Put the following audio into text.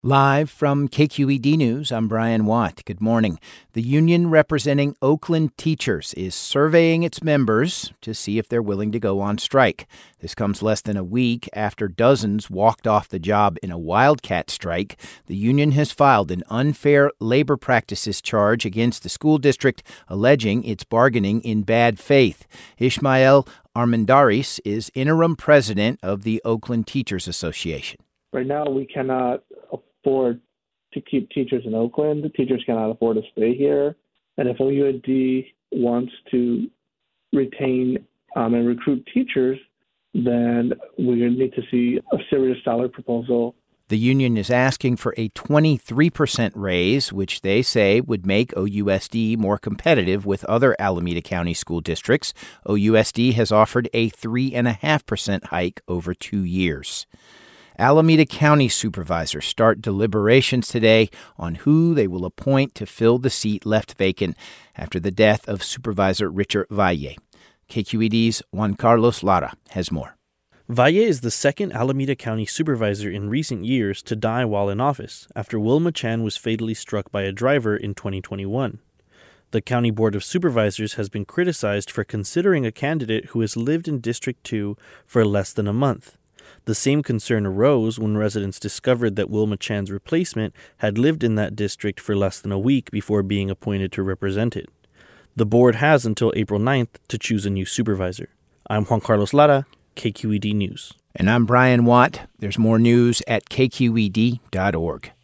Live from KQED News, I'm Brian Watt. Good morning. The union representing Oakland teachers is surveying its members to see if they're willing to go on strike. This comes less than a week after dozens walked off the job in a wildcat strike. The union has filed an unfair labor practices charge against the school district, alleging it's bargaining in bad faith. Ishmael Armendariz is interim president of the Oakland Teachers Association. Right now, we cannot afford to keep teachers in Oakland. The teachers cannot afford to stay here. And if OUAD wants to retain and recruit teachers, then we need to see a serious salary proposal. The union is asking for a 23% raise, which they say would make OUSD more competitive with other Alameda County school districts. OUSD has offered a 3.5% hike over 2 years. Alameda County supervisors start deliberations today on who they will appoint to fill the seat left vacant after the death of Supervisor Richard Valle. KQED's Juan Carlos Lara has more. Valle is the second Alameda County supervisor in recent years to die while in office after Wilma Chan was fatally struck by a driver in 2021. The County Board of Supervisors has been criticized for considering a candidate who has lived in District 2 for less than a month. The same concern arose when residents discovered that Wilma Chan's replacement had lived in that district for less than a week before being appointed to represent it. The board has until April 9th to choose a new supervisor. I'm Juan Carlos Lara, KQED News. And I'm Brian Watt. There's more news at kqed.org.